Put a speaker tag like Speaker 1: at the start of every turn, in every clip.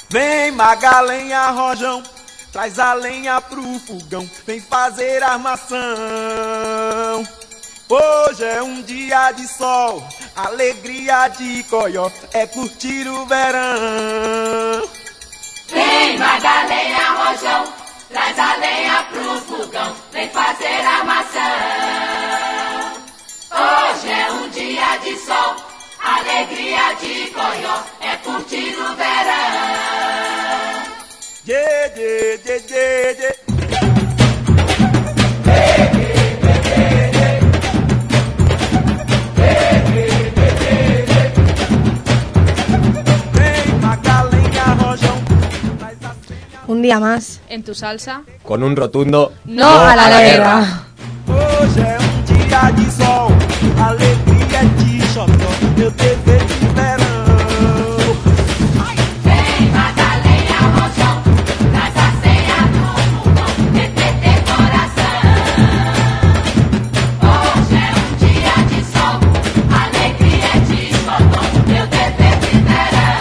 Speaker 1: Vem Magalenha, Rojão, traz a lenha pro fogão, vem fazer armação. Hoje é um dia de sol, alegria de coió, é curtir o verão.
Speaker 2: Vem Magalenha, Rojão, traz a lenha pro fogão, vem fazer armação. Hoje é um dia de sol, alegria de coió, é curtir o verão.
Speaker 1: Yeah, yeah, yeah, yeah, yeah.
Speaker 3: Un día más.
Speaker 4: En tu salsa.
Speaker 5: Con un rotundo
Speaker 3: no a la guerra.
Speaker 1: Hoje é um dia de sol, alegria de xodó, meu dever de verão.
Speaker 2: Vem Magalenha, Rojão, traz a senha do fogão, TTT coração. Hoje é um dia de sol, alegria de xodó, meu dever de verão.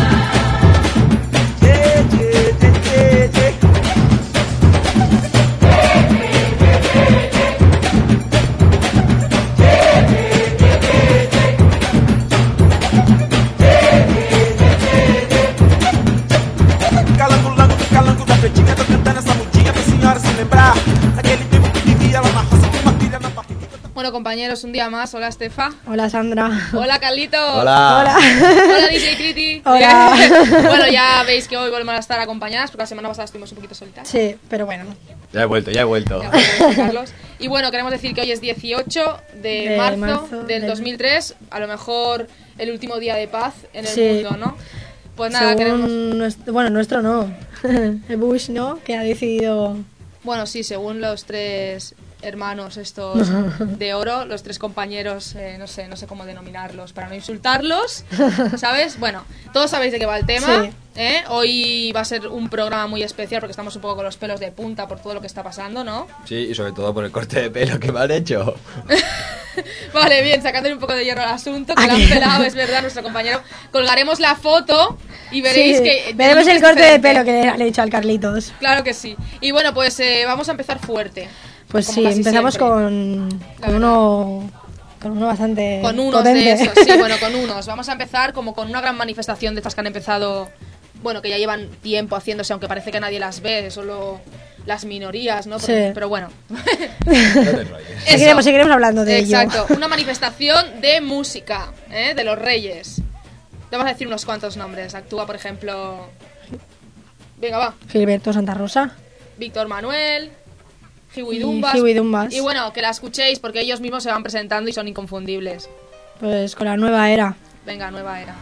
Speaker 1: Calango da pretinha, tô cantando essa mudinha pra senhora se lembrar aquele tempo que vivia lá na roça com uma filha na barriga.
Speaker 4: Bueno, compañeros, un día más. Hola, Estefa.
Speaker 3: Hola, Sandra.
Speaker 4: Hola, Carlito.
Speaker 5: Hola.
Speaker 3: Hola.
Speaker 4: Hola, DJ Criti.
Speaker 3: Hola.
Speaker 4: Bueno, ya veis que hoy volvemos a estar acompañadas porque la semana pasada estuvimos un poquito solitas.
Speaker 3: Sí, pero bueno.
Speaker 5: Ya he vuelto.
Speaker 4: Ya volvemos, Carlos. Y bueno, queremos decir que hoy es 18 de marzo del 2003. A lo mejor el último día de paz en el mundo, ¿no? Pues nada,
Speaker 3: según nuestro no. El Bush, ¿no? Que ha decidido...
Speaker 4: Bueno, sí, según los tres hermanos estos de oro, los tres compañeros, no sé cómo denominarlos para no insultarlos, ¿sabes? Bueno, todos sabéis de qué va el tema.
Speaker 3: Sí.
Speaker 4: Hoy va a ser un programa muy especial porque estamos un poco con los pelos de punta por todo lo que está pasando, ¿no?
Speaker 5: Sí, y sobre todo por el corte de pelo que me han hecho.
Speaker 4: Vale, bien, sacándole un poco de hierro al asunto, que lo han pelado, es verdad, nuestro compañero. Colgaremos la foto y veréis que...
Speaker 3: Veremos el corte de pelo que le he hecho al Carlitos.
Speaker 4: Claro que sí. Y bueno, pues vamos a empezar fuerte.
Speaker 3: Pues
Speaker 4: como
Speaker 3: sí,
Speaker 4: casi
Speaker 3: empezamos
Speaker 4: siempre.
Speaker 3: con uno bastante
Speaker 4: con unos
Speaker 3: potente.
Speaker 4: de esos, sí, bueno, con unos. Vamos a empezar como con una gran manifestación de estas que han empezado, bueno, que ya llevan tiempo haciéndose, aunque parece que nadie las ve, solo las minorías, ¿no?
Speaker 3: Sí.
Speaker 4: Pero bueno.
Speaker 3: Seguiremos hablando de ello.
Speaker 4: Exacto, una manifestación de música, de los Reyes. Te vamos a decir unos cuantos nombres. Actúa, por ejemplo... Venga, va.
Speaker 3: Gilberto Santa Rosa.
Speaker 4: Víctor Manuel... Hiwi
Speaker 3: Dumbas.
Speaker 4: Y bueno, que la escuchéis porque ellos mismos se van presentando y son inconfundibles.
Speaker 3: Pues con la nueva era.
Speaker 4: Venga, nueva era.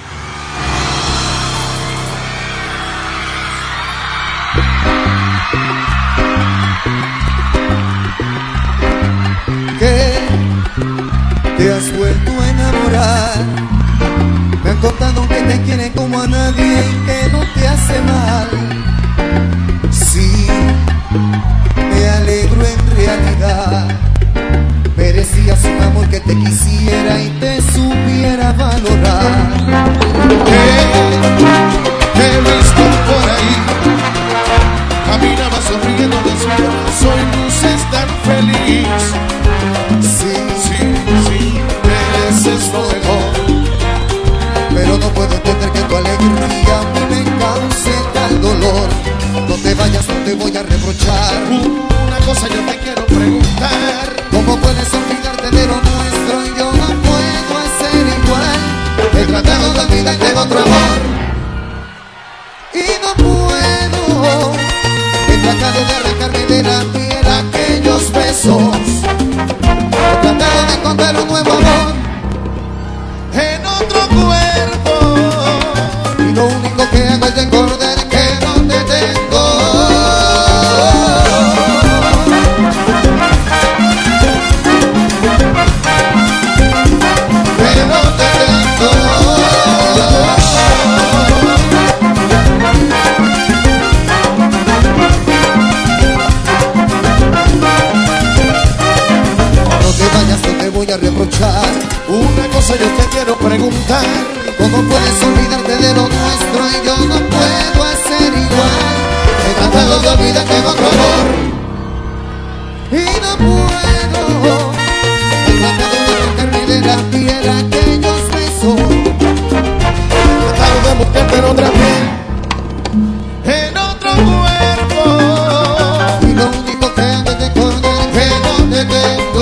Speaker 6: ¿Qué? ¿Te has vuelto a enamorar? Me han contado que te quiere como a nadie y que no te hace mal. Sí, me alegro en realidad. Merecías un amor que te quisiera y te supiera valorar. Te he visto por ahí, caminaba sonriendo descalzo y luces tan feliz. Sí, mereces lo mejor, pero no puedo entender que tu alegría me cause tal dolor. No te vayas, no te voy a reprochar. Una cosa yo te quiero preguntar: ¿cómo puedes olvidarte de lo nuestro? Yo no puedo hacer igual. He tratado de olvidarte de otro amor y no puedo. He tratado de arrancarme de la piel aquellos besos. He tratado de encontrar un nuevo amor en otro cuerpo y lo único que hago es recordar que no te tengo. Que no te tengo. No te vayas, no te voy a reprochar. Una cosa yo te quiero preguntar: ¿Cómo puedes olvidarte de lo nuestro? Y yo no puedo hacer igual. He tratado de olvidarte en otro amor y no puedo. He tratado de arrancarme de la piel aquellos besos. He tratado de buscarte en otra piel, en otro cuerpo. Y lo único que hago es recordar que no te tengo.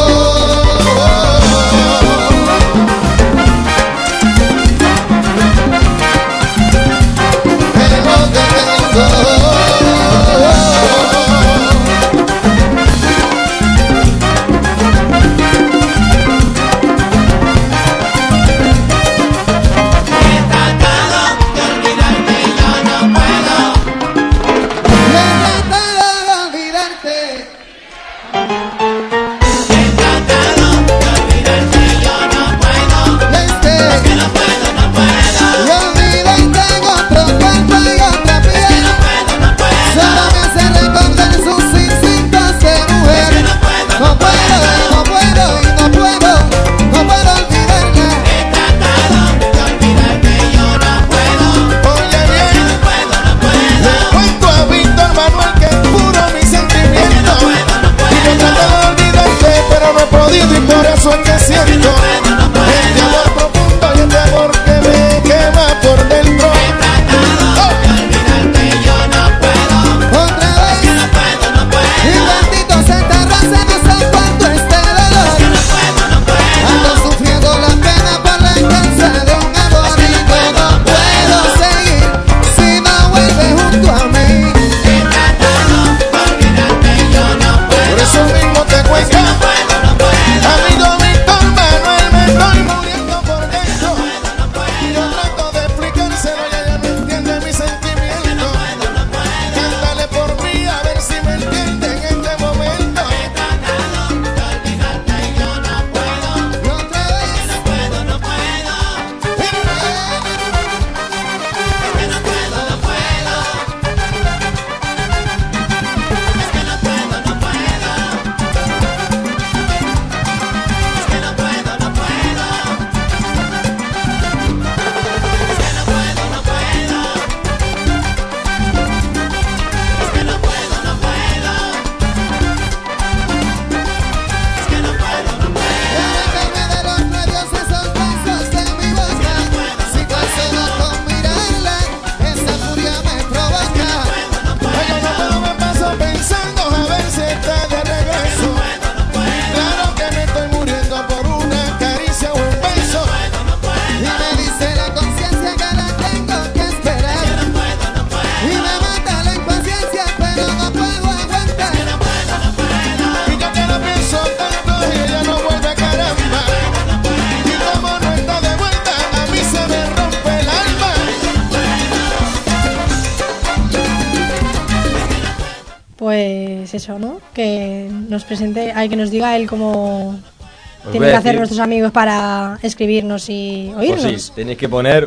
Speaker 3: Pues eso, ¿no? Que nos presente, que nos diga él cómo
Speaker 5: Os
Speaker 3: tienen
Speaker 5: voy
Speaker 3: que
Speaker 5: a
Speaker 3: hacer
Speaker 5: decir-
Speaker 3: nuestros amigos para escribirnos y oírnos.
Speaker 5: Pues sí, tenéis que poner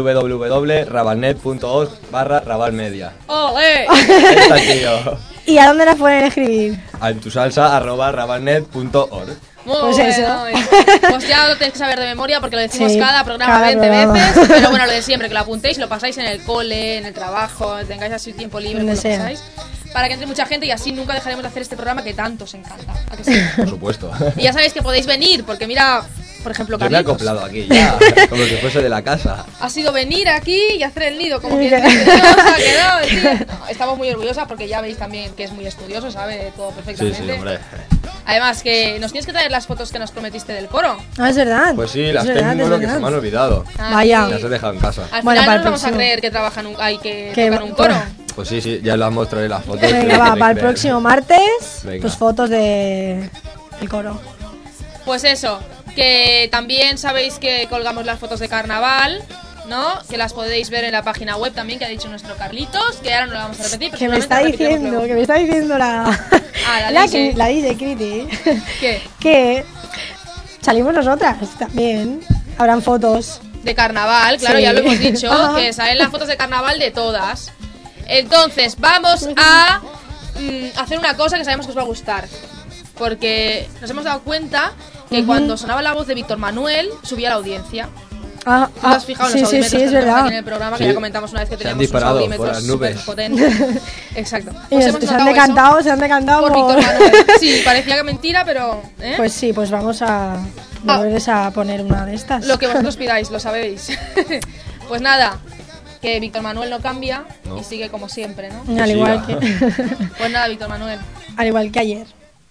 Speaker 5: www.rabalnet.org/rabalmedia.
Speaker 4: ¡Ole!
Speaker 5: Ahí está el tío.
Speaker 3: ¿Y a dónde las pueden escribir?
Speaker 5: A entusalsa@rabalnet.org.
Speaker 4: Muy
Speaker 3: Pues
Speaker 4: bueno,
Speaker 3: eso.
Speaker 4: muy bien. Pues ya lo tenéis que saber de memoria porque lo decimos
Speaker 3: Sí,
Speaker 4: cada programa
Speaker 3: cada
Speaker 4: 20
Speaker 3: programa.
Speaker 4: veces. Pero bueno, lo de siempre, que lo apuntéis, lo pasáis en el cole, en el trabajo, tengáis así tiempo libre,
Speaker 3: Donde
Speaker 4: pues lo
Speaker 3: sea.
Speaker 4: pasáis. Para que entre mucha gente y así nunca dejaremos de hacer este programa que tanto os encanta. ¿A que sí?
Speaker 5: Por supuesto.
Speaker 4: Y ya sabéis que podéis venir, porque mira, por ejemplo,
Speaker 5: Yo me he
Speaker 4: Carlitos
Speaker 5: acoplado aquí ya, como si fuese de la casa.
Speaker 4: ha sido venir aquí y hacer el nido, como
Speaker 3: Mira.
Speaker 4: quien dice, "Dios, ha quedado el tío". No, estamos muy orgullosas porque ya veis también que es muy estudioso, sabe todo
Speaker 5: Sí,
Speaker 4: perfectamente.
Speaker 5: sí, hombre.
Speaker 4: Además que nos tienes que traer las fotos que nos prometiste del coro.
Speaker 3: Ah, es verdad.
Speaker 5: Pues sí,
Speaker 3: Es
Speaker 5: las
Speaker 3: verdad,
Speaker 5: tengo,
Speaker 3: es
Speaker 5: lo que
Speaker 3: verdad.
Speaker 5: se me han olvidado.
Speaker 4: Ah,
Speaker 3: Vaya.
Speaker 4: sí.
Speaker 5: Las he dejado en casa.
Speaker 4: Al
Speaker 3: Bueno,
Speaker 4: final
Speaker 3: para
Speaker 4: nos
Speaker 3: el
Speaker 4: vamos a
Speaker 3: próximo.
Speaker 4: creer que trabajan que
Speaker 3: Que-
Speaker 4: tocan un coro.
Speaker 5: Pues sí, sí, ya las mostraré las fotos.
Speaker 3: Venga,
Speaker 5: y
Speaker 3: va,
Speaker 5: lo
Speaker 3: para el
Speaker 5: podréis ver.
Speaker 3: próximo martes,
Speaker 5: Venga.
Speaker 3: tus fotos de el coro.
Speaker 4: Pues eso, que también sabéis que colgamos las fotos de carnaval, ¿no? Que las podéis ver en la página web también, que ha dicho nuestro Carlitos, que ahora no lo vamos a repetir. pero
Speaker 3: Que me está
Speaker 4: seguramente lo repetiremos
Speaker 3: diciendo,
Speaker 4: luego.
Speaker 3: que me está diciendo la
Speaker 4: la DJ.
Speaker 3: la DJ Criti,
Speaker 4: ¿Qué?
Speaker 3: que salimos nosotras también. Habrán fotos.
Speaker 4: De carnaval, claro,
Speaker 3: Sí.
Speaker 4: ya lo hemos dicho,
Speaker 3: Ajá.
Speaker 4: que salen las fotos de carnaval de todas. Entonces, vamos a hacer una cosa que sabemos que os va a gustar. Porque nos hemos dado cuenta que cuando sonaba la voz de Víctor Manuel, subía la audiencia.
Speaker 3: Ah,
Speaker 4: ¿Tú te has fijado en
Speaker 3: sí,
Speaker 4: los
Speaker 3: sí,
Speaker 4: audímetros
Speaker 3: sí,
Speaker 4: que
Speaker 3: es
Speaker 4: tenemos
Speaker 3: verdad.
Speaker 4: aquí en el programa? Que
Speaker 5: Sí.
Speaker 4: ya comentamos una vez que
Speaker 5: Se han
Speaker 4: teníamos unos
Speaker 5: disparado por
Speaker 4: audímetros
Speaker 5: las
Speaker 4: súper
Speaker 5: nubes.
Speaker 4: potentes. Exacto.
Speaker 3: Y
Speaker 4: Pues
Speaker 3: se
Speaker 4: hemos
Speaker 3: han
Speaker 4: notado
Speaker 3: decantado,
Speaker 4: eso
Speaker 3: se han decantado
Speaker 4: por Víctor Manuel. Sí, parecía que mentira, pero... ¿eh?
Speaker 3: Pues sí, pues vamos a volverles a poner una de estas.
Speaker 4: Lo que vosotros pidáis, lo sabéis. Pues nada, que Víctor Manuel no cambia
Speaker 5: No.
Speaker 4: y sigue como siempre, ¿no?
Speaker 3: Al
Speaker 5: Que
Speaker 3: igual
Speaker 5: siga.
Speaker 3: que
Speaker 4: Pues nada, Víctor Manuel.
Speaker 3: al igual que ayer.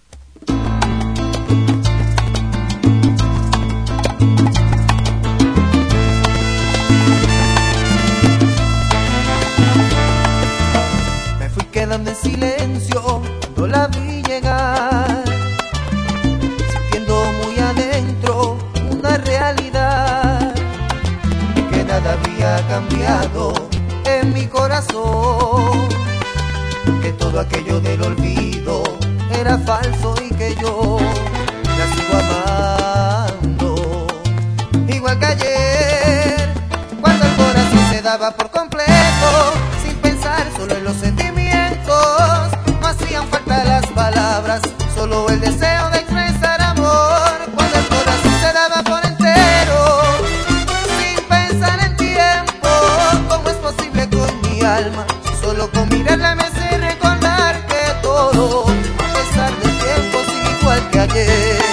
Speaker 1: Me fui quedando en silencio cuando la vi llegar, sintiendo muy adentro una realidad, que nada había cambiado en mi corazón, que todo aquello del olvido era falso y que yo la sigo amando, igual que ayer, cuando el corazón se daba por completo, sin pensar solo en los sentimientos, no hacían falta las palabras, solo el deseo de expresar amor, cuando el corazón se daba por entero, sin pensar en tiempo, ¿cómo es posible con mi alma? Solo con mirarla me hace recordar que todo, a pesar del tiempo, sigue igual que ayer.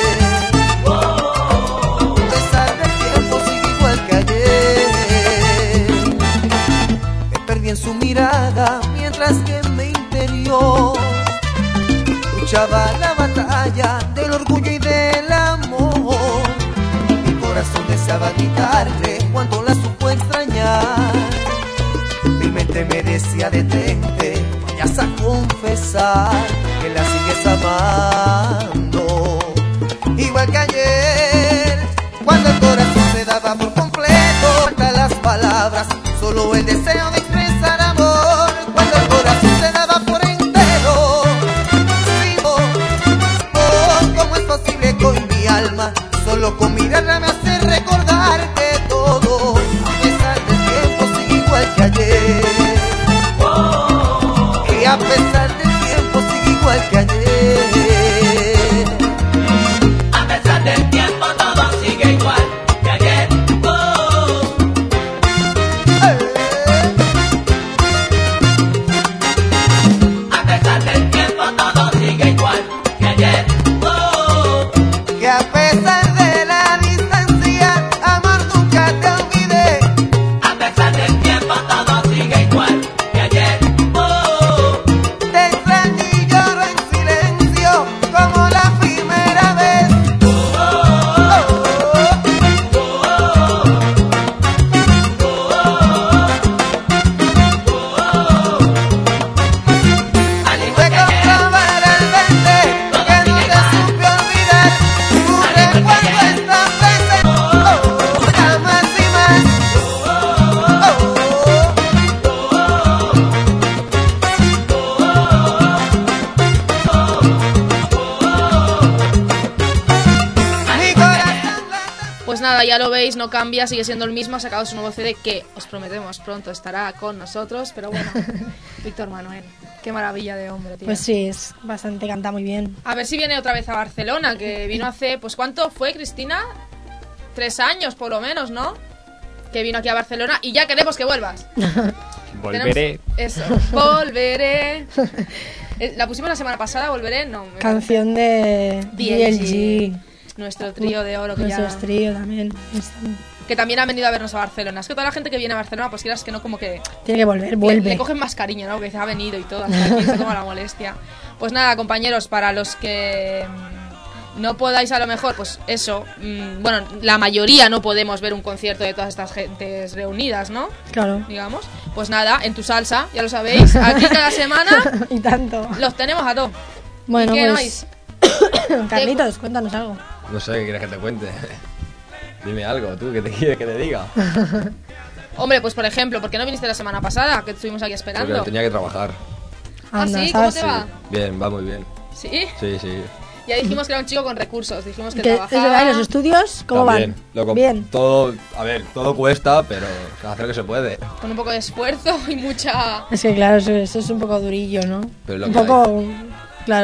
Speaker 1: A pesar del tiempo, sigue igual que ayer. Me perdí en su mirada mientras que en mi interior luchaba la batalla del orgullo y del amor. Mi corazón deseaba gritarle cuando la supo extrañar. Mi mente me decía detente, vayas a confesar que la sigues amando, igual que ayer, cuando el corazón se daba por completo, falta las palabras, solo el deseo de expresar amor, cuando el corazón se daba por entero, vivo, oh, ¿cómo es posible con mi alma? Solo con mirarla me hace recordar que todo, a pesar del tiempo, sigue igual que ayer. Que a pesar del tiempo sigue igual que ayer.
Speaker 2: A pesar del tiempo todo sigue igual que ayer. A pesar del tiempo todo sigue igual que ayer.
Speaker 1: Que a pesar de la distancia, amor, nunca te olvidé.
Speaker 2: A pesar del tiempo todo sigue igual que ayer.
Speaker 1: Te extraño y lloro en silencio como la primera vez.
Speaker 2: Al
Speaker 1: Fue
Speaker 2: igual que ayer.
Speaker 1: comprobar al verte que no te supe olvidar. Tu recuerdo está presente, nunca más y más. Mi corazón
Speaker 4: Pues nada, ya lo veis, no cambia, sigue siendo el mismo, ha sacado su nuevo CD que os prometemos pronto estará con nosotros, pero bueno, Víctor Manuel, qué maravilla de hombre, tío.
Speaker 3: Pues sí, es bastante, canta muy bien.
Speaker 4: A ver si viene otra vez a Barcelona, que vino hace, pues ¿cuánto fue, Cristina? 3 años por lo menos, ¿no? Que vino aquí a Barcelona y ya queremos que vuelvas.
Speaker 5: Volveré.
Speaker 4: Eso, volveré. La pusimos la semana pasada, volveré, no.
Speaker 3: Canción de
Speaker 4: DLG.
Speaker 3: DLG.
Speaker 4: Nuestro trío de oro que ya...
Speaker 3: Nuestro trío también.
Speaker 4: Que también han venido a vernos a Barcelona. Es que toda la gente que viene a Barcelona, pues quieras que no, como que...
Speaker 3: Tiene que volver,
Speaker 4: Le
Speaker 3: vuelve.
Speaker 4: cogen más cariño, ¿no? Que se ha venido y todo, hasta aquí se toma la molestia. Pues nada, compañeros, para los que no podáis a lo mejor, pues eso, bueno, la mayoría no podemos ver un concierto de todas estas gentes reunidas, ¿no?
Speaker 3: Claro.
Speaker 4: Digamos. Pues nada, en tu salsa, ya lo sabéis, aquí cada semana
Speaker 3: Y tanto.
Speaker 4: los tenemos a todos.
Speaker 3: Bueno,
Speaker 4: ¿Y qué
Speaker 3: pues. Carlitos, cuéntanos algo.
Speaker 5: No sé, ¿qué quieres que te cuente? Dime algo, tú, ¿qué te quieres que te diga?
Speaker 4: Hombre, pues por ejemplo, ¿por qué no viniste la semana pasada? Que estuvimos aquí
Speaker 5: Porque
Speaker 4: esperando.
Speaker 5: tenía que trabajar.
Speaker 4: Ah,
Speaker 3: Anda,
Speaker 4: sí, ¿cómo
Speaker 3: ¿sabes?
Speaker 4: te va?
Speaker 5: Bien, va muy bien.
Speaker 4: ¿Sí?
Speaker 5: Sí, sí.
Speaker 4: Ya dijimos que era un chico con recursos, dijimos que
Speaker 3: ¿Qué-
Speaker 4: trabajaba...
Speaker 3: es verdad, ¿y los estudios cómo
Speaker 5: También.
Speaker 3: van? Bien.
Speaker 5: Todo, a ver, todo cuesta, pero se hace lo que se puede.
Speaker 4: Con un poco de esfuerzo y mucha...
Speaker 3: Es que claro, eso es un poco durillo, ¿no?
Speaker 5: Pero lo
Speaker 3: Un
Speaker 5: que
Speaker 3: poco. Claro.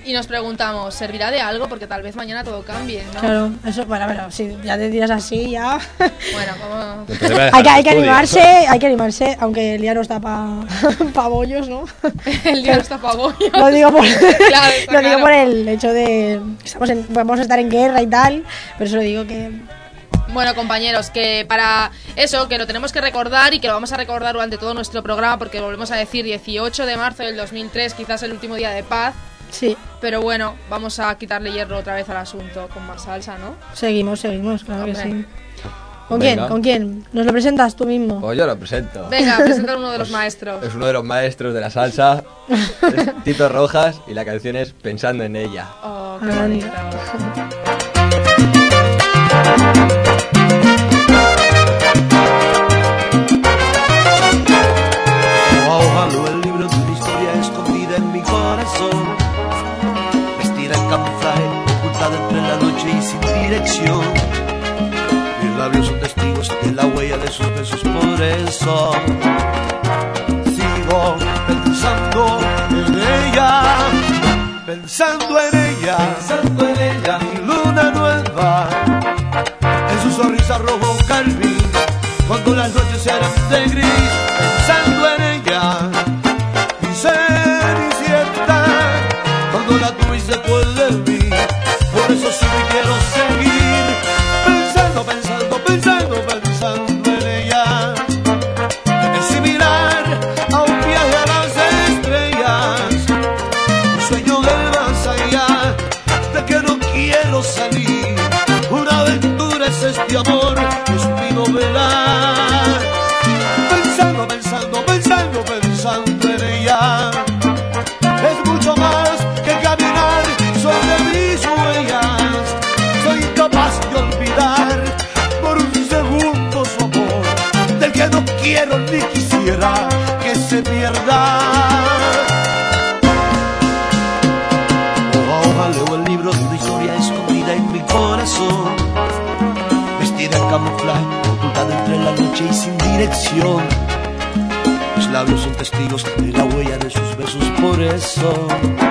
Speaker 4: Y nos preguntamos, ¿servirá de algo? Porque tal vez mañana todo cambie, ¿no?
Speaker 3: Claro, eso, bueno, pero si ya te tiras así, ya.
Speaker 4: Bueno, como...
Speaker 3: hay que animarse, aunque el día no está para bollos, ¿no?
Speaker 4: El día no está para bollos.
Speaker 3: Lo digo por,
Speaker 4: Claro, está
Speaker 3: lo digo
Speaker 4: claro.
Speaker 3: por el hecho de que podemos estar en guerra y tal, pero eso lo digo que...
Speaker 4: Bueno, compañeros, que para eso, que lo tenemos que recordar y que lo vamos a recordar durante todo nuestro programa, porque volvemos a decir 18 de marzo del 2003, quizás el último día de paz.
Speaker 3: Sí,
Speaker 4: Pero bueno, vamos a quitarle hierro otra vez al asunto con más salsa, ¿no?
Speaker 3: seguimos, claro que
Speaker 4: Hombre.
Speaker 3: sí. ¿Con
Speaker 5: Venga.
Speaker 3: quién? ¿Con quién? ¿Nos lo presentas tú mismo?
Speaker 5: Pues yo lo presento.
Speaker 4: Venga, presenta uno de los maestros.
Speaker 5: Es uno de los maestros de la salsa, es Tito Rojas, y la canción es Pensando en ella.
Speaker 4: Oh, qué
Speaker 3: Anda.
Speaker 4: bonito.
Speaker 7: Ahogando el libro de una historia escondida en mi corazón, vestida en camuflaje, ocultada entre la noche y sin dirección. Mis labios son testigos de la huella de sus besos, por eso sigo pensando en ella, pensando en ella, pensando en ella. Mi luna nueva, en su sonrisa rojo carmín, cuando las noches eran de gris, pensando en ella, mi cenicienta, cuando la tuviste después de mí, por eso sí me quiero seguir, pensando, pensando, pensando, pensando en ella. Es similar a un viaje a las estrellas, un sueño del más allá, de que no quiero salir, una aventura es este amor, es mi novela. Pensando, pensando, pensando, pensando en ella. Es mucho más que caminar sobre mis huellas. Soy incapaz de olvidar por un segundo su amor, del que no quiero ni quisiera que se pierda. Hoja a hoja leo el libro de una historia escondida en mi corazón, vestida en camuflaje, ocultada entre la noche y sin dirección. Mis labios son testigos de la huella de sus besos, por eso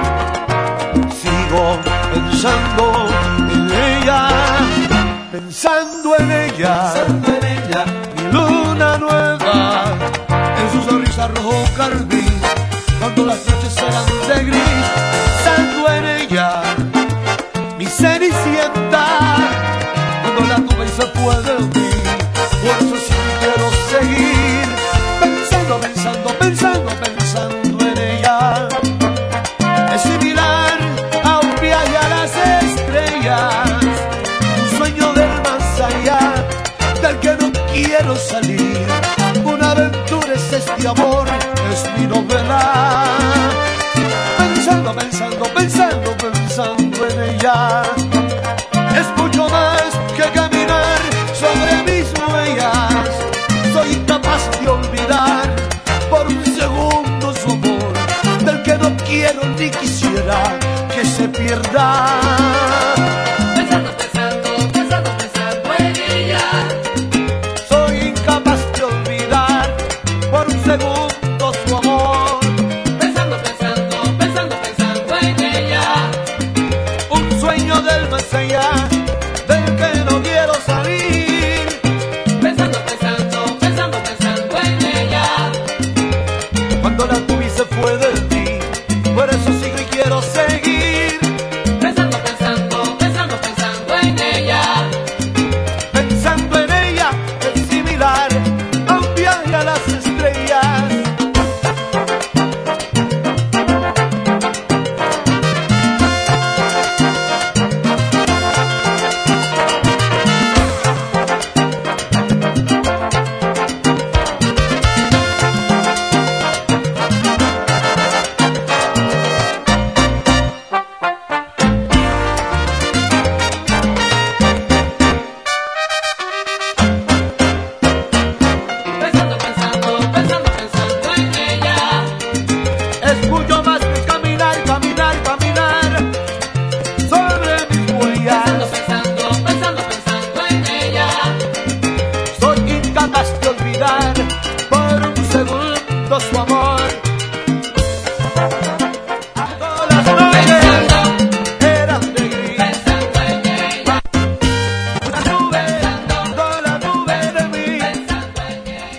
Speaker 7: sigo pensando en ella, pensando en ella, pensando en ella. Mi luna nueva, en su sonrisa rojo carmín, cuando las noches eran de gris, pensando en ella, mi cenicienta, cuando la tuve y se fue de mí, por eso sí quiero seguir, pensando, pensando, pensando, pensando en ella. Es similar a un viaje a las estrellas, un sueño del más allá, del que no quiero salir, una aventura es este amor, es mi novela. Pensando, pensando, pensando, pensando en ella. Es mucho más que caminar sobre mis huellas. Soy incapaz de olvidar por un segundo su amor, del que no quiero ni quisiera que se pierda.
Speaker 2: Pensando, pensando, pensando, pensando en ella.
Speaker 7: Soy incapaz de olvidar por un segundo su amor,
Speaker 2: Pensando, pensando, pensando, pensando en ella.
Speaker 7: un sueño del más allá, del que no quiero salir.
Speaker 2: Pensando, pensando, pensando, pensando en ella.
Speaker 7: Cuando la tuve se fue de mí, por eso sigo y quiero seguir.
Speaker 2: Pensando, pensando, pensando, pensando en ella.
Speaker 7: Pensando en ella es similar a un viaje a las estrellas.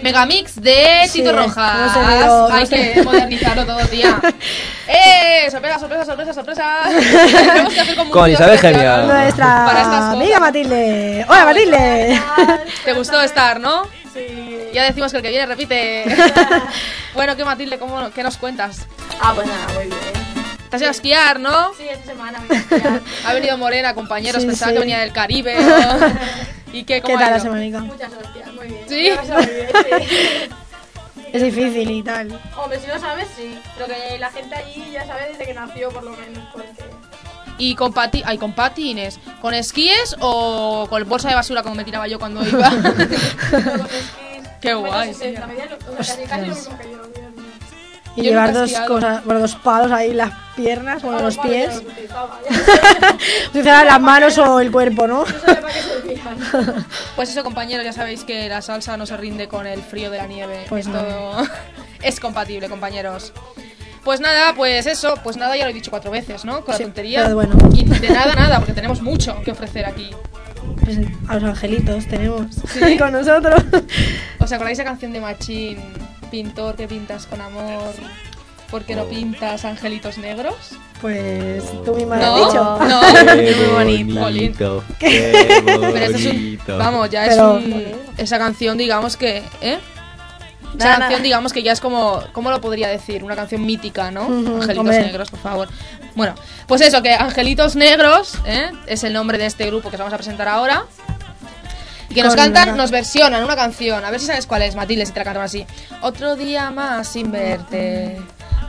Speaker 4: Megamix de
Speaker 3: Sí,
Speaker 4: Tito
Speaker 3: hemos
Speaker 4: Rojas.
Speaker 3: tenido-
Speaker 4: Hay
Speaker 3: hemos
Speaker 4: que
Speaker 3: tenido-
Speaker 4: modernizarlo todo, tía. Sorpresa, sorpresa, sorpresa, sorpresa. Tenemos que hacer como un
Speaker 5: Con
Speaker 4: vídeo
Speaker 5: Isabel
Speaker 4: especial,
Speaker 5: Genial.
Speaker 4: ¿no? Para estas
Speaker 3: Nuestra
Speaker 4: cosas.
Speaker 3: amiga Matilde. Hola, Matilde.
Speaker 4: ¿Te gustó estar, no?
Speaker 8: Sí.
Speaker 4: Ya decimos que el que viene repite. Bueno, ¿qué, Matilde? ¿Qué nos cuentas?
Speaker 8: Pues nada, muy bien.
Speaker 4: Te has ido a esquiar, ¿no?
Speaker 8: Sí, esta semana me voy a esquiar.
Speaker 4: Ha venido Morena, compañeros,
Speaker 3: Sí,
Speaker 4: pensaba
Speaker 3: sí.
Speaker 4: que venía del Caribe. ¿Y qué? ¿Cómo
Speaker 3: ¿Qué
Speaker 4: ha
Speaker 3: tal la
Speaker 4: ido?
Speaker 3: semanica?
Speaker 8: Muchas hostias, muy bien.
Speaker 4: ¿Sí?
Speaker 8: Me pasa muy bien, sí.
Speaker 3: Es difícil y tal.
Speaker 8: Hombre, si no sabes, sí. Pero que la gente allí ya sabe desde que nació, por lo menos, porque...
Speaker 4: ¿Y con patines? ¿Con esquíes o con bolsa de basura como me tiraba yo cuando iba?
Speaker 8: Con esquís.
Speaker 4: Qué
Speaker 8: Metro
Speaker 4: guay,
Speaker 8: 60,
Speaker 4: tía.
Speaker 8: medía casi lo mismo que yo, Dios mío.
Speaker 3: Y
Speaker 4: Yo
Speaker 3: llevar
Speaker 4: nunca he
Speaker 3: dos
Speaker 4: esquiado.
Speaker 3: cosas, bueno, dos palos ahí en las piernas o en los
Speaker 8: Vale,
Speaker 3: pies.
Speaker 8: yo lo utilizaba, ya.
Speaker 3: Utilizar las manos o el cuerpo, ¿no?
Speaker 8: No sabía para qué servían.
Speaker 4: Pues eso, compañeros, ya sabéis que la salsa no se rinde con el frío de la nieve.
Speaker 3: Pues
Speaker 4: Esto es compatible, compañeros. Pues nada, pues eso, pues nada, ya lo he dicho 4 veces, ¿no? Con
Speaker 3: Sí,
Speaker 4: la tontería.
Speaker 3: pero bueno.
Speaker 4: Y de nada, porque tenemos mucho que ofrecer aquí.
Speaker 3: Pues a los angelitos tenemos
Speaker 4: ¿Sí?
Speaker 3: con nosotros.
Speaker 4: ¿Os acordáis de esa canción de Machín? Pintor que pintas con amor. ¿Por qué no pintas angelitos negros?
Speaker 3: Pues tú misma lo
Speaker 4: No,
Speaker 3: has dicho.
Speaker 4: no.
Speaker 5: Qué
Speaker 4: Muy
Speaker 5: bonito.
Speaker 4: bonito.
Speaker 5: Qué
Speaker 4: Pero eso es un,
Speaker 5: bonito.
Speaker 4: vamos, ya
Speaker 3: Pero-
Speaker 4: es un, esa canción, digamos que, ¿eh? Esa
Speaker 3: Nada,
Speaker 4: canción,
Speaker 3: nada.
Speaker 4: digamos que ya es como, ¿cómo lo podría decir? Una canción mítica, ¿no?
Speaker 3: Ujú,
Speaker 4: Angelitos
Speaker 3: hombre.
Speaker 4: Negros, por favor. Bueno, pues eso, que Angelitos Negros, ¿eh? Es el nombre de este grupo que os vamos a presentar ahora. Y que nos
Speaker 3: Con
Speaker 4: cantan,
Speaker 3: la-
Speaker 4: nos versionan una canción. A ver si sabes cuál es, Matilde, si te la cantan así. Otro día más sin verte.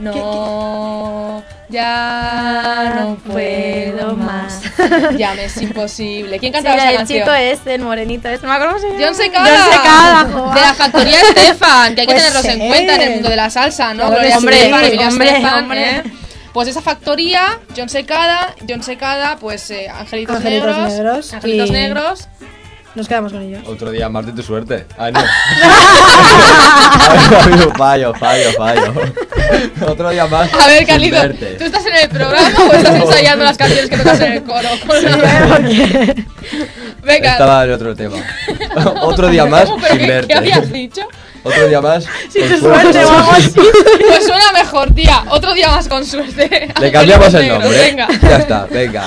Speaker 4: No, ya no puedo más. Ya me es imposible. ¿Quién cantaba esa
Speaker 9: el
Speaker 4: canción?
Speaker 9: chico es, el morenito es, no me acuerdo cómo se llama.
Speaker 4: John Secada.
Speaker 3: John Secada, joder.
Speaker 4: De la factoría Estefan, que hay que
Speaker 3: Pues
Speaker 4: tenerlos en
Speaker 3: sí.
Speaker 4: cuenta en el mundo de la salsa, ¿no?
Speaker 3: Claro que
Speaker 4: Gloria
Speaker 3: sí.
Speaker 4: Estefan, Emilia
Speaker 9: Hombre,
Speaker 4: Estefan,
Speaker 9: hombre.
Speaker 4: ¿eh? Pues esa factoría, John Secada, pues Angelitos,
Speaker 3: Angelitos Negros
Speaker 4: Angelitos
Speaker 3: y-
Speaker 4: Negros.
Speaker 3: Nos quedamos con ellos.
Speaker 5: Otro día más de tu suerte. Ah, no. Ha habido fallo. Otro día más.
Speaker 4: A ver,
Speaker 5: sin
Speaker 4: Carlito,
Speaker 5: verte.
Speaker 4: ¿tú estás en el programa o estás ensayando las canciones que tocas en el coro? Venga.
Speaker 5: Estaba en otro tema. Otro día más
Speaker 4: ¿Cómo? ¿Pero
Speaker 5: sin
Speaker 4: qué
Speaker 5: verte.
Speaker 4: habías dicho?
Speaker 5: Otro día más.
Speaker 3: Si
Speaker 5: con
Speaker 3: te suerte o algo así.
Speaker 4: Pues suena mejor, tía. Otro día más con suerte.
Speaker 5: Le cambiamos el
Speaker 4: Angelitos
Speaker 5: nombre.
Speaker 4: Negros,
Speaker 5: ¿eh?
Speaker 4: Venga.
Speaker 5: Ya está, venga.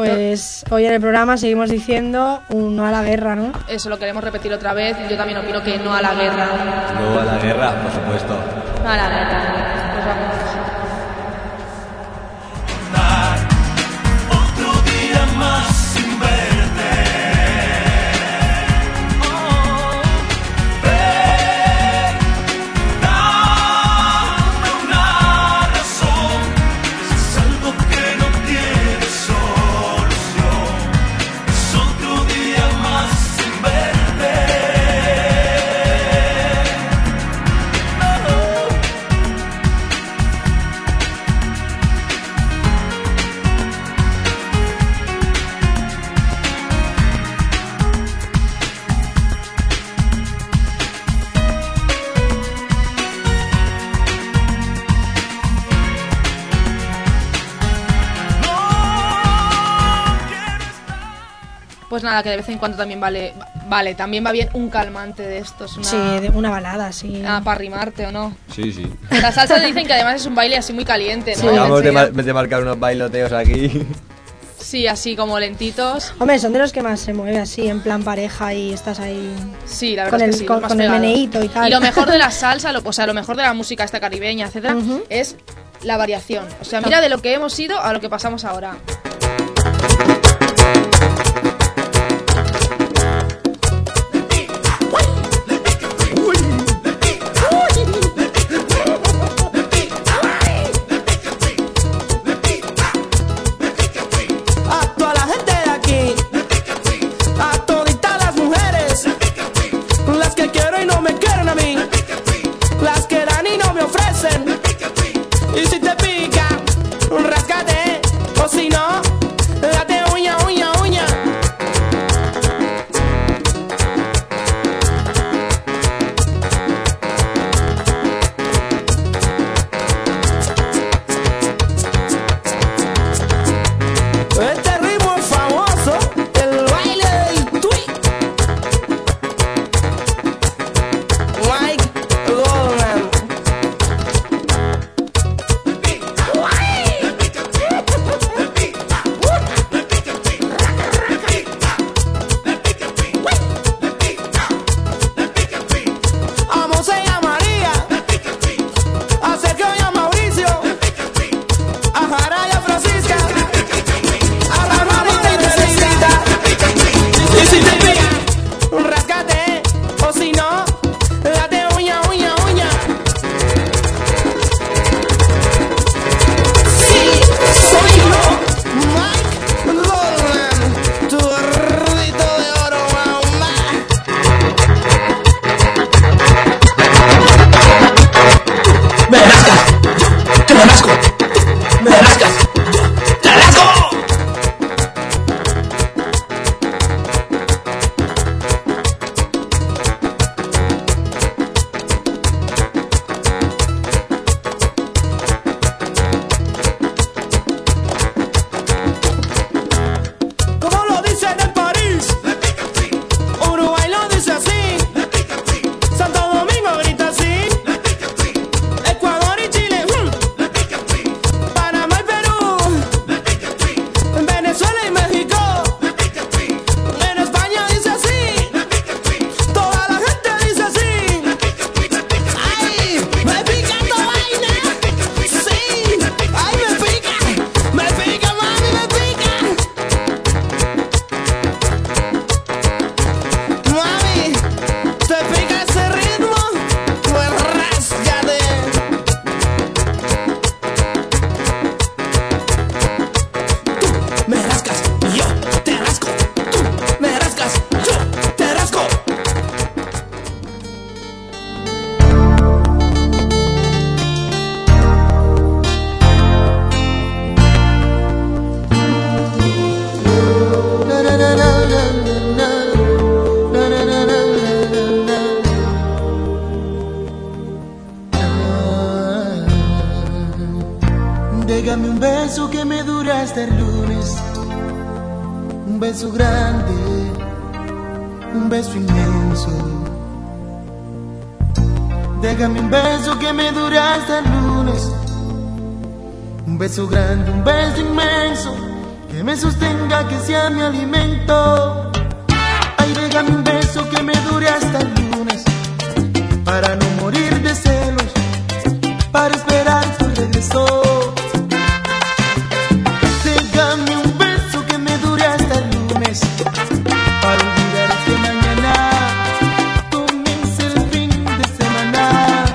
Speaker 3: Pues hoy en el programa seguimos diciendo un no a la guerra, ¿no?
Speaker 4: Eso lo queremos repetir otra vez. Yo también opino que no a la guerra.
Speaker 5: No a la guerra, por supuesto.
Speaker 4: No a la guerra. Pues vamos.
Speaker 7: Otro día más sin verte. Ven, dame una razón. Si es algo que no tiene solución, es otro día más sin verte.
Speaker 4: Pues nada, que de vez en cuando también vale, también va bien un calmante de estos.
Speaker 3: Sí, una balada, sí.
Speaker 4: Para rimarte, ¿o no?
Speaker 5: Sí, sí.
Speaker 4: La salsa dicen que además es un baile así muy caliente, ¿no?
Speaker 5: Acabamos de marcar unos bailoteos aquí.
Speaker 4: Sí, así como lentitos.
Speaker 3: Hombre, son de los que más se mueve así, en plan pareja y estás ahí.
Speaker 4: Sí, la verdad es que sí.
Speaker 3: Con el meneíto y tal.
Speaker 4: Y lo mejor de la salsa, o sea, lo mejor de la música esta caribeña, etcétera, es la variación. O sea, mira de lo que hemos ido a lo que pasamos ahora.
Speaker 10: A toda la gente de aquí, a toditas las mujeres, las que quiero y no me quieren a mí, las que dan y no me ofrecen. Y si te pica, ráscate, o si no, date uña, uña, uña. Este ritmo es famoso, el baile del tui. Mike Goldman. A Monse y a María, a Sergio y a Mauricio, a Jara y a Francisca, a Ramón y a Teresita. Y si te pega, ráscate, o si no, date uña, uña, uña. Sí, soy yo, Mike Goldman, tu gordito de oro, mamá. Me rascas, te lo rasco, me rascas, te rasco. Como lo dicen en París, Uruguay lo dice así, Santo Domingo grita así, Ecuador y Chile, Panamá y Perú, Venezuela y México, en España dice así, toda la gente dice así. ¡Ay! ¡Me pica esta vaina! ¡Sí! ¡Ay, me pica! ¡Me pica, mami, me pica! Mami, ¿te pica ese ritmo? Pues ráscate. Tú me rascas y yo te rasco. Tú me rascas, yo te rasco.
Speaker 11: Dégame un beso que me dura hasta el lunes, un beso grande, un beso inmenso. Déjame un beso que me dura hasta el lunes, un beso grande, un beso inmenso, que me sostenga, que sea mi alimento. Ay, déjame un beso que me dure hasta el lunes, para no morir de celos, para esperar tu regreso. Déjame un beso que me dure hasta el lunes, para olvidar que mañana comience el fin de semana.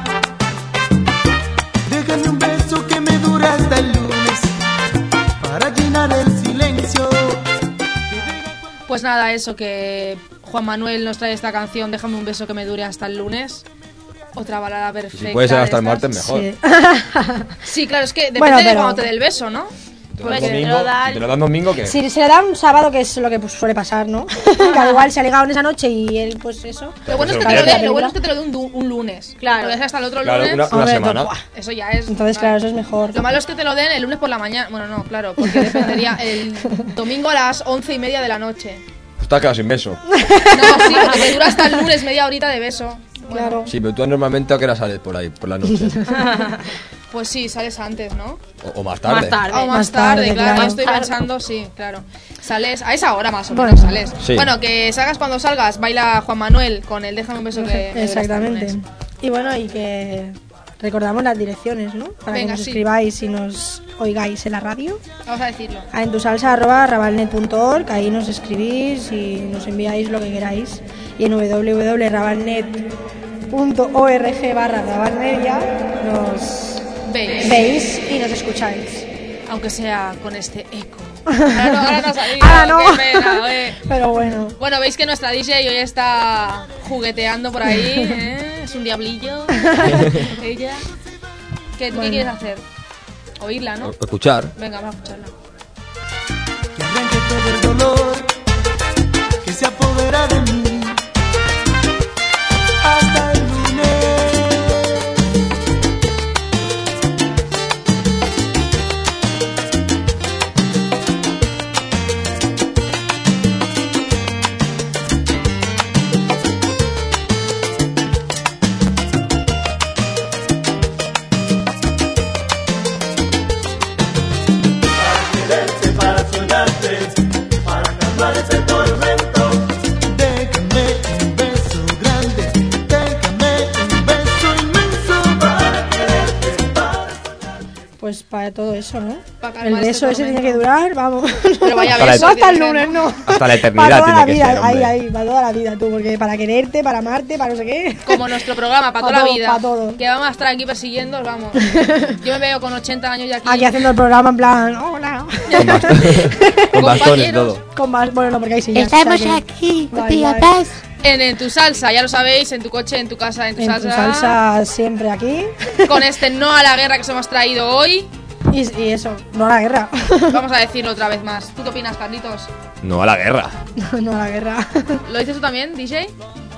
Speaker 11: Déjame un beso que me dure hasta el lunes, para llenar el silencio.
Speaker 4: Pues nada, eso, que Juan Manuel nos trae esta canción, Déjame un beso que me dure hasta el lunes. Otra balada perfecta.
Speaker 5: Si puede ser hasta el martes, mejor.
Speaker 3: Sí.
Speaker 4: Sí, claro, es que depende
Speaker 3: Bueno,
Speaker 4: de
Speaker 3: pero-
Speaker 4: cuando te dé el beso, ¿no?
Speaker 5: Te lo dan domingo, ¿qué?
Speaker 3: Si se le da un sábado, que es lo que pues, suele pasar, ¿no? Que al igual se ha ligado en esa noche y él, pues eso.
Speaker 4: Lo bueno es que
Speaker 5: Claro,
Speaker 4: te lo dé un lunes.
Speaker 8: Claro.
Speaker 4: Lo dejas hasta el otro
Speaker 5: Claro,
Speaker 4: lunes.
Speaker 5: una
Speaker 3: Hombre,
Speaker 5: semana.
Speaker 3: buah.
Speaker 4: Eso ya es.
Speaker 3: Entonces, claro, eso es mejor.
Speaker 4: Lo malo es que te lo den el lunes por la mañana. Bueno, no, claro, porque dependería el domingo a las 11:30 de la noche.
Speaker 5: Estás quedado sin beso.
Speaker 4: No, sí, porque te dura hasta el lunes media horita de beso. Bueno,
Speaker 3: Claro.
Speaker 5: Sí, pero tú normalmente a qué hora sales por ahí, por la noche.
Speaker 4: pues sí, sales antes, ¿no?
Speaker 5: O más tarde.
Speaker 8: Más tarde.
Speaker 4: O más
Speaker 3: Más
Speaker 4: tarde,
Speaker 3: tarde,
Speaker 4: claro.
Speaker 3: claro.
Speaker 4: Yo estoy pensando, sí, claro. Sales a esa hora más o
Speaker 3: Bueno.
Speaker 4: menos sales.
Speaker 5: Sí.
Speaker 4: Bueno, que salgas cuando salgas, baila Juan Manuel con el Déjame un beso que me dure hasta el
Speaker 3: Exactamente.
Speaker 4: lunes.
Speaker 3: Y bueno, y que recordamos las direcciones, ¿no? Para
Speaker 4: Venga,
Speaker 3: que nos
Speaker 4: sí.
Speaker 3: escribáis y nos oigáis en la radio.
Speaker 4: Vamos a decirlo.
Speaker 3: A entusalsa@rabalnet.org, ahí nos escribís y nos enviáis lo que queráis. Y en www.rabalnet.org/rabalnet ya nos veis y nos escucháis.
Speaker 4: Aunque sea con este eco. Ahora no ha salido.
Speaker 3: Ahora no.
Speaker 4: Qué pena,
Speaker 3: Pero bueno.
Speaker 4: Bueno, veis que nuestra DJ hoy está jugueteando por ahí, ¿eh? Es un diablillo. Ella. ¿Qué
Speaker 3: Bueno.
Speaker 4: quieres hacer? Oírla, ¿no?
Speaker 5: Escuchar.
Speaker 4: Venga, vamos a escucharla.
Speaker 11: Que arranque todo el dolor que se apodera de mí. Hasta el lunes. Para soñarte, para calmar ese tormento. Déjame un beso grande, déjame un beso inmenso para quererte, para soñarte.
Speaker 3: Pues para todo eso, ¿no?
Speaker 4: Para calmar
Speaker 3: El beso
Speaker 4: este
Speaker 3: ese tiene
Speaker 4: tormento.
Speaker 3: que durar, vamos.
Speaker 4: Pero vaya
Speaker 5: Hasta la-
Speaker 4: beso.
Speaker 3: No hasta el
Speaker 4: tiene que
Speaker 3: lunes,
Speaker 4: ser,
Speaker 3: no.
Speaker 5: Hasta la eternidad
Speaker 3: Para toda
Speaker 5: tiene
Speaker 3: la
Speaker 5: que
Speaker 3: vida,
Speaker 5: ser, hombre.
Speaker 3: ahí, para toda la vida, tú, porque para quererte, para amarte, para no sé qué.
Speaker 4: Como nuestro programa, para
Speaker 3: Pa'
Speaker 4: toda la
Speaker 3: todo,
Speaker 4: vida.
Speaker 3: pa' todo.
Speaker 4: Que vamos a estar aquí persiguiendo, vamos. Yo me veo con 80 años ya aquí.
Speaker 3: Aquí haciendo el programa en plan, hola.
Speaker 5: Con bastones y
Speaker 4: Compañeros.
Speaker 5: todo.
Speaker 3: Con más, bueno, no, porque hay sillas.
Speaker 9: Estamos
Speaker 3: o sea que-
Speaker 9: aquí,
Speaker 3: Vale,
Speaker 9: tía
Speaker 3: vale.
Speaker 9: Paz.
Speaker 4: En tu salsa, ya lo sabéis, en tu coche, en tu casa, en tu
Speaker 3: En tu
Speaker 4: salsa.
Speaker 3: salsa siempre aquí.
Speaker 4: Con este no a la guerra que os hemos traído hoy.
Speaker 3: Y eso, no a la guerra.
Speaker 4: Vamos a decirlo otra vez más. ¿Tú qué opinas, Carlitos?
Speaker 5: No a la guerra.
Speaker 3: No a la guerra.
Speaker 4: ¿Lo dices tú también, DJ?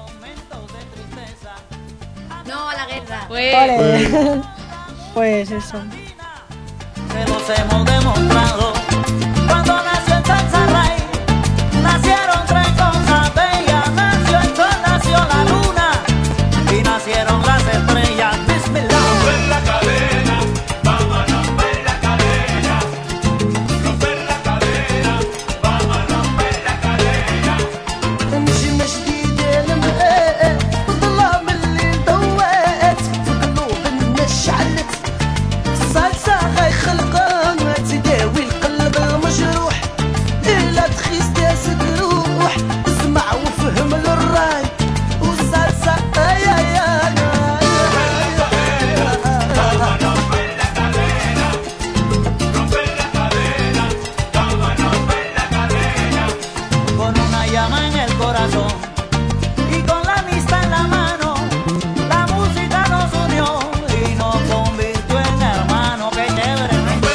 Speaker 9: No a la guerra.
Speaker 4: Pues,
Speaker 3: Ole. Pues eso.
Speaker 10: Se los hemos demostrado. Cuando nació el salsa rey, nacieron tres cosas bellas. Nació el sol, nació la luna y nacieron las estrellas. Bismillah.
Speaker 7: Romper la cadena, vamos a romper la cadena. Romper la cadena, vamos a romper la cadena.
Speaker 11: نمشي مشديد المقات وظلام اللي دوات في قلوب الناس شعلت الصلصة غاي خلقها تداوي القلب المجروح إلا تخيس داس تروح اسمع وفهم للراي والصلصة
Speaker 10: Con una llama en el corazón y con la amistad en la mano, la música nos unió y nos convirtió en hermanos. ¡Qué chévere!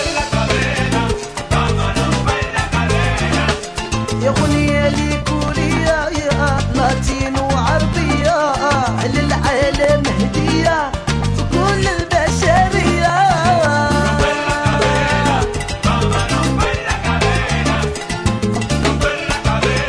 Speaker 11: يا أغنية لكوريا يا لاتين وعربية على العالم هدية في كل البشرية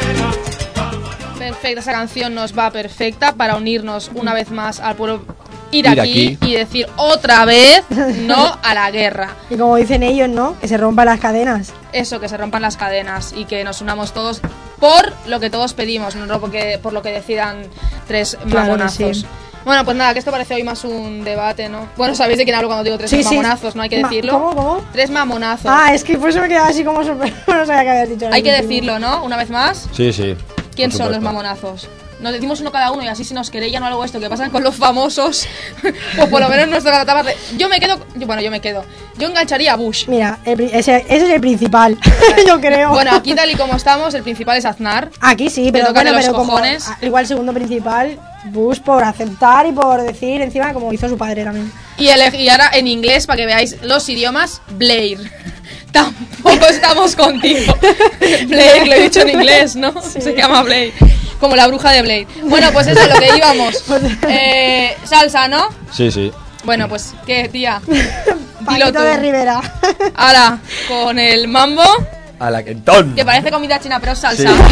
Speaker 4: perfecta, esa canción nos va perfecta para unirnos una vez más al pueblo ir aquí y decir otra vez no a la guerra.
Speaker 3: Y como dicen ellos, ¿no? Que se rompan las cadenas.
Speaker 4: Eso, que se rompan las cadenas y que nos unamos todos por lo que todos pedimos, no porque por lo que decidan tres mamonazos.
Speaker 3: Sí.
Speaker 4: Bueno, pues nada, que esto parece hoy más un debate, ¿no? Bueno, sabéis de quién hablo cuando digo tres mamonazos, ¿no? Hay que decirlo.
Speaker 3: ¿Cómo?
Speaker 4: Tres mamonazos.
Speaker 3: Ah, es que por eso me quedaba así como súper... No sabía que habías dicho.
Speaker 4: Hay que decirlo, ¿no? Una vez más.
Speaker 5: Sí, sí.
Speaker 4: ¿Quién son los mamonazos? Nos decimos uno cada uno y así si nos queréis ya no algo esto que pasan con los famosos. O por lo menos nos trataba de... Yo me quedo. Yo engancharía a Bush.
Speaker 3: Mira, ese es el principal, yo creo.
Speaker 4: Bueno, aquí tal y como estamos, el principal es Aznar.
Speaker 3: Aquí sí, pero
Speaker 4: bueno,
Speaker 3: pero
Speaker 4: cojones.
Speaker 3: Como, igual el segundo principal, Bush por aceptar y por decir encima como hizo su padre también.
Speaker 4: Y ahora en inglés, para que veáis los idiomas, Blair. Tampoco estamos contigo. Blair, lo he dicho en inglés, ¿no? Sí. Se llama Blair. Como la bruja de Blade. Bueno, pues eso es lo que íbamos. Salsa, ¿no?
Speaker 5: Sí, sí.
Speaker 4: Bueno, pues, ¿qué, tía?
Speaker 3: Dilo tú. De Rivera.
Speaker 4: Ahora, con el mambo.
Speaker 5: A la quentón.
Speaker 4: Que parece comida china, pero salsa. Sí.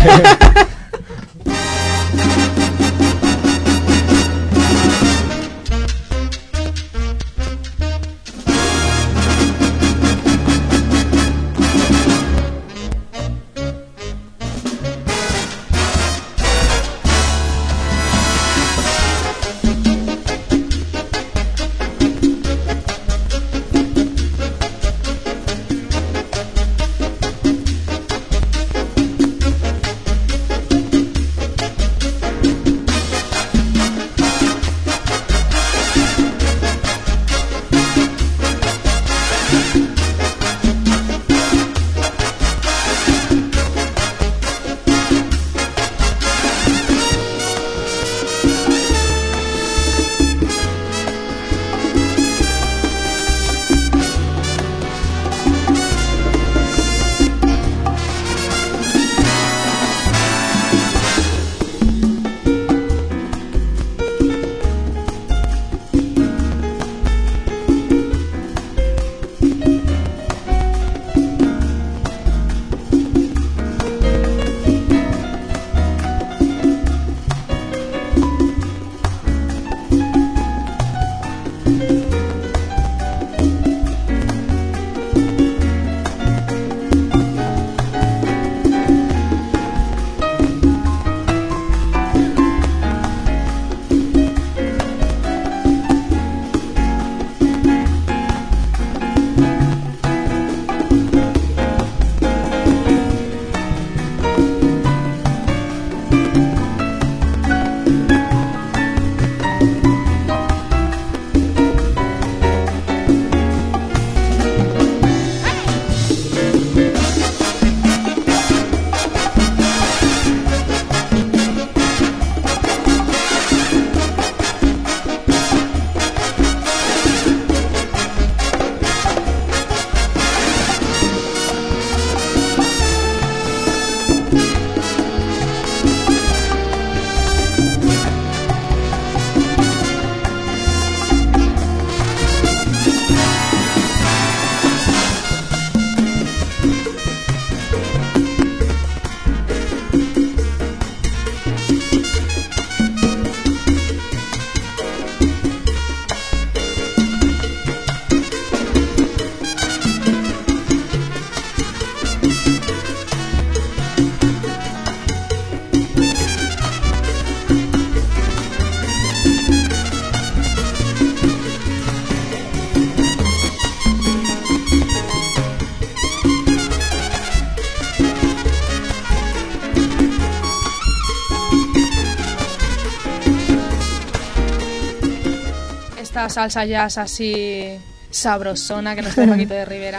Speaker 4: esta salsa jazz así sabrosona que nos trae Paquito de Rivera.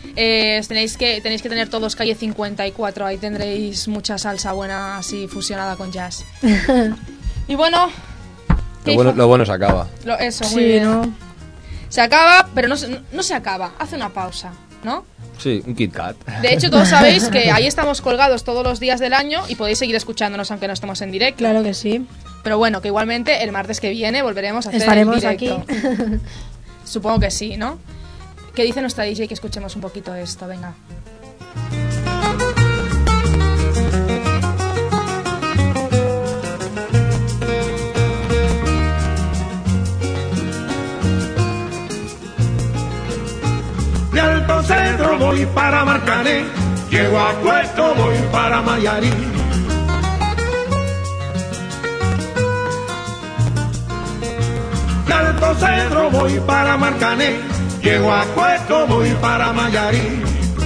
Speaker 4: Tenéis que tener todos calle 54, ahí tendréis mucha salsa buena así fusionada con jazz. Y bueno,
Speaker 5: lo bueno se acaba.
Speaker 4: Eso, muy bien. ¿No? Se acaba, pero no se acaba, hace una pausa, ¿no?
Speaker 5: Sí, un Kit Kat.
Speaker 4: De hecho, todos sabéis que ahí estamos colgados todos los días del año y podéis seguir escuchándonos aunque no estemos en directo.
Speaker 3: Claro que sí.
Speaker 4: Pero bueno, que igualmente el martes que viene volveremos a hacer
Speaker 3: Estaremos
Speaker 4: el directo.
Speaker 3: Aquí.
Speaker 4: Supongo que sí, ¿no? ¿Qué dice nuestra DJ? Que escuchemos un poquito esto, venga.
Speaker 7: Alto Cedro voy para Marcané, llego a Puerto voy para Mayarí. De Alto Cedro voy para Marcané, llego a Puerto voy para Mayarí.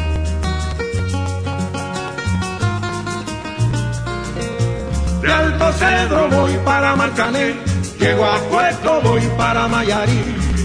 Speaker 7: De Alto Cedro voy para Marcané, llego a Puerto voy para Mayarí.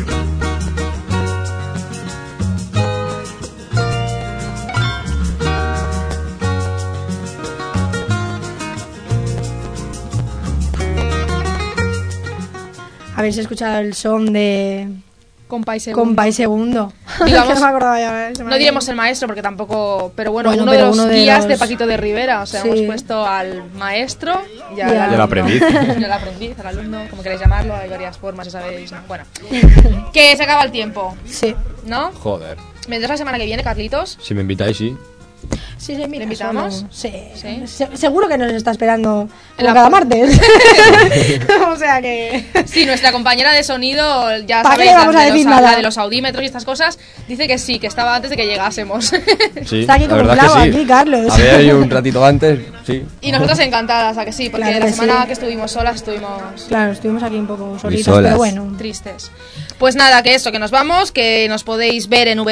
Speaker 3: Habéis escuchado el son de
Speaker 4: Compay Segundo.
Speaker 3: Compay Segundo.
Speaker 4: Digamos,
Speaker 3: no me acordaba ya.
Speaker 4: No diremos el maestro porque tampoco, pero bueno, uno
Speaker 3: pero
Speaker 4: de los guías
Speaker 3: los...
Speaker 4: de Paquito de Rivera. O sea,
Speaker 3: sí.
Speaker 4: hemos puesto al maestro y al
Speaker 5: al aprendiz.
Speaker 4: Y al aprendiz, al alumno, como queréis llamarlo, hay varias formas, ya sabéis, ¿no? Bueno, que se acaba el tiempo.
Speaker 3: Sí.
Speaker 4: ¿No?
Speaker 5: Joder.
Speaker 4: ¿Vendrás la semana que viene, Carlitos?
Speaker 5: Si me invitáis, sí.
Speaker 3: Sí, mira,
Speaker 4: ¿Le invitamos?
Speaker 3: Sí.
Speaker 4: ¿Sí?
Speaker 3: Seguro que nos está esperando
Speaker 4: La
Speaker 3: cada martes. O sea que...
Speaker 4: Sí, nuestra compañera de sonido, ya
Speaker 3: ¿Para qué
Speaker 4: sabéis,
Speaker 3: le vamos a decir nada?
Speaker 4: la de los audímetros y estas cosas, dice que sí, que estaba antes de que llegásemos.
Speaker 5: Sí,
Speaker 3: Está aquí como
Speaker 5: la
Speaker 3: un
Speaker 5: verdad
Speaker 3: clavo,
Speaker 5: que sí.
Speaker 3: aquí, Carlos.
Speaker 5: A ver, ahí un ratito antes, sí.
Speaker 4: Y nosotros encantadas, ¿a que sí? Porque
Speaker 3: Claro
Speaker 4: la
Speaker 3: que
Speaker 4: semana
Speaker 3: sí.
Speaker 4: que estuvimos solas estuvimos
Speaker 3: Claro, estuvimos aquí un poco solitos,
Speaker 5: solas.
Speaker 3: pero bueno.
Speaker 4: tristes. Pues nada, que eso, que nos vamos, que nos podéis ver en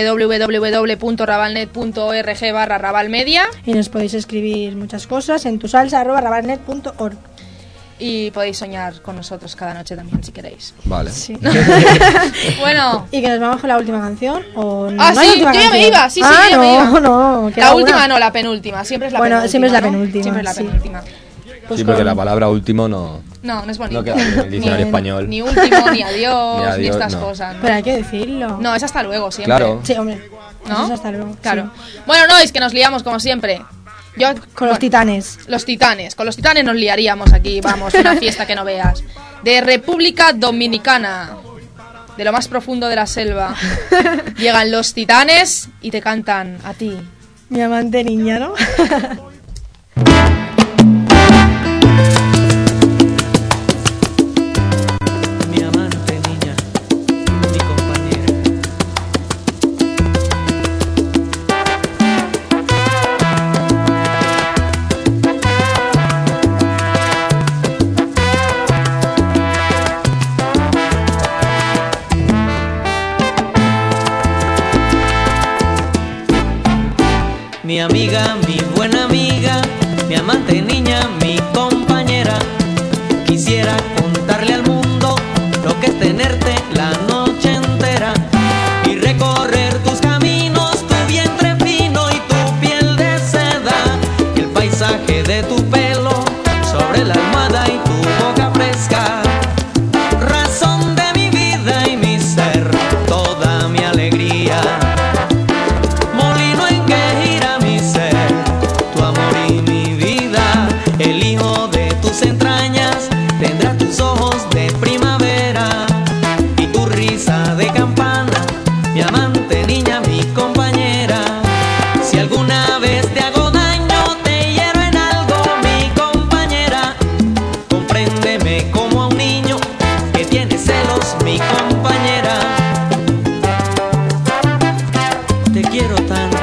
Speaker 4: www.rabalnet.org/rabalmedia
Speaker 3: Y nos podéis escribir muchas cosas en tusalsa@rabalnet.org.
Speaker 4: y podéis soñar con nosotros cada noche también, si queréis.
Speaker 5: Vale.
Speaker 3: Sí.
Speaker 4: Bueno.
Speaker 3: ¿Y que nos vamos con la última canción? ¿O no?
Speaker 4: Ah,
Speaker 3: ¿No hay
Speaker 4: sí,
Speaker 3: última
Speaker 4: yo ya me
Speaker 3: canción?
Speaker 4: iba, sí,
Speaker 3: ah,
Speaker 4: yo ya
Speaker 3: no,
Speaker 4: me iba.
Speaker 3: No, queda
Speaker 4: La última
Speaker 3: una.
Speaker 4: no, la penúltima, siempre es la
Speaker 3: Bueno,
Speaker 4: penúltima.
Speaker 3: siempre es la
Speaker 4: ¿no?
Speaker 3: penúltima,
Speaker 4: Siempre es la
Speaker 3: sí.
Speaker 4: penúltima.
Speaker 3: Pues
Speaker 5: Sí, porque
Speaker 3: con-
Speaker 5: la palabra último no
Speaker 4: No es bonito.
Speaker 5: queda bien en el diccionario español.
Speaker 4: Ni último, ni adiós,
Speaker 5: Ni
Speaker 4: ni,
Speaker 5: adiós,
Speaker 4: estas
Speaker 5: no.
Speaker 4: cosas. ¿no?
Speaker 3: Pero hay que decirlo.
Speaker 4: No, es hasta luego siempre.
Speaker 5: Claro.
Speaker 3: Sí, hombre.
Speaker 4: ¿No?
Speaker 3: Eso es hasta luego.
Speaker 4: Claro.
Speaker 3: sí.
Speaker 4: Bueno, no, es que nos liamos como siempre.
Speaker 3: Con los titanes.
Speaker 4: Los titanes. Con los titanes nos liaríamos aquí, vamos, una fiesta que no veas. De República Dominicana. De lo más profundo de la selva. Llegan los titanes y te cantan a ti.
Speaker 3: Mi amante niña, ¿no?
Speaker 12: Mi amante niña, mi compañera. Mi amiga, mi buena amiga, mi amante niña, mi compañera. Quisiera contarle al mundo lo que es tenerte la noche entera y recorrer tus caminos, tu vientre fino y tu piel de seda, el paisaje de tu pelo sobre la almohada y tu boca fresca, razón de mi vida y mi ser, toda mi alegría. Molino en que gira mi ser, tu amor y mi vida, el hijo de tus entrañas tendrá tus ojos de primavera y tu risa de campana, mi amante niña, mi compañera. Si alguna vez te hago daño, te hiero en algo, mi compañera, compréndeme como a un niño que tiene celos, mi compañera. Te quiero tanto.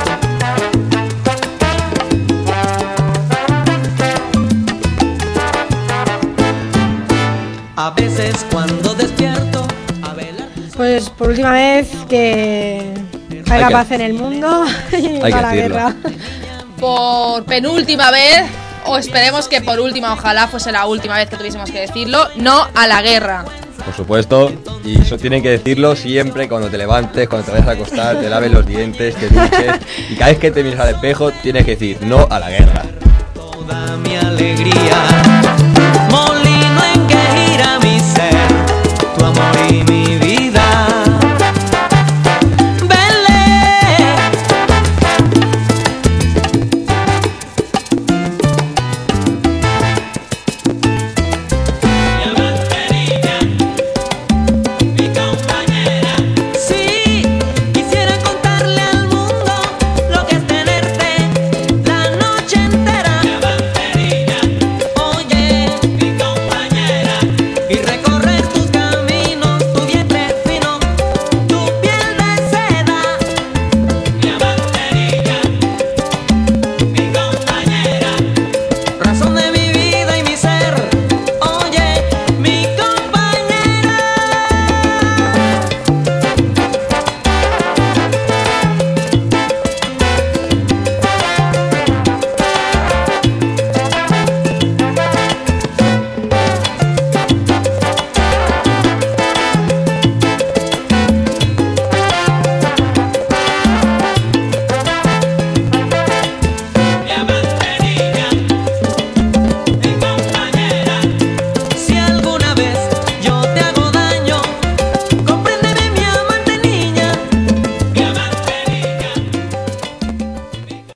Speaker 12: A veces cuando despierto a velar tus
Speaker 3: Pues por última vez que haya
Speaker 5: que-
Speaker 3: paz en el mundo y
Speaker 5: Hay que
Speaker 3: a la
Speaker 5: decirlo.
Speaker 3: guerra.
Speaker 4: Por penúltima vez, o esperemos que por última, ojalá fuese la última vez que tuviésemos que decirlo, no a la guerra.
Speaker 5: Por supuesto, y eso tienen que decirlo siempre cuando te levantes, cuando te vayas a acostar, te laves los dientes, te duches y cada vez que te mires al espejo tienes que decir no a la guerra.
Speaker 12: toda mi alegría. Molino en que gira mi ser, tu amor y mi